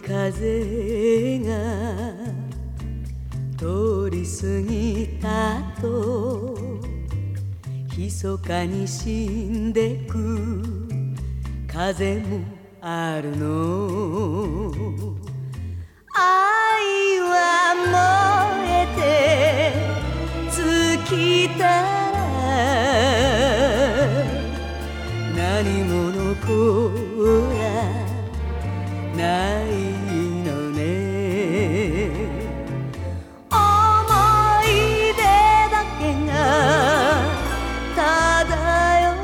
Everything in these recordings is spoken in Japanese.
風が通り過ぎたと密かに死んでく風もあるの。愛は燃えて尽きたら何も残らないのね。思い出だけが漂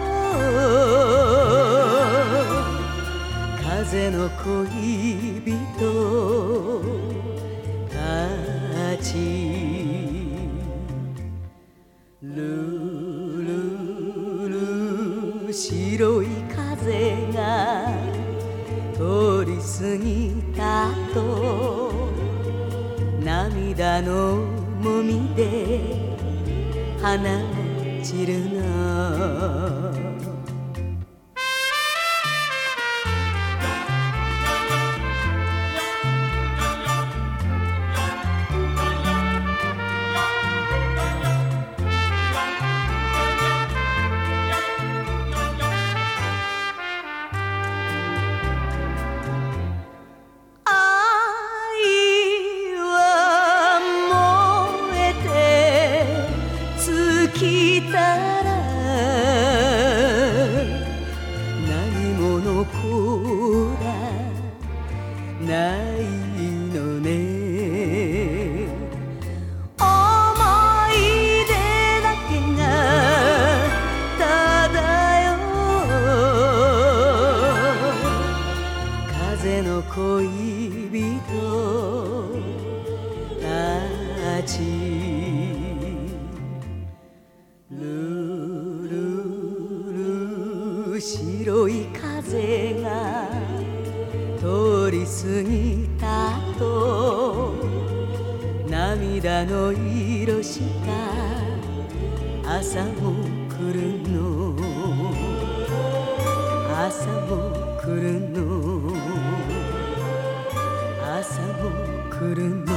う風の恋人たち。ルルル白い風が通り過ぎたと涙の重みで花散るの。来たら何も残らないのね。思い出だけが漂う風の恋人たち。白い風が通り過ぎたと涙の色した朝も来るの。朝も来るの。朝も来るの。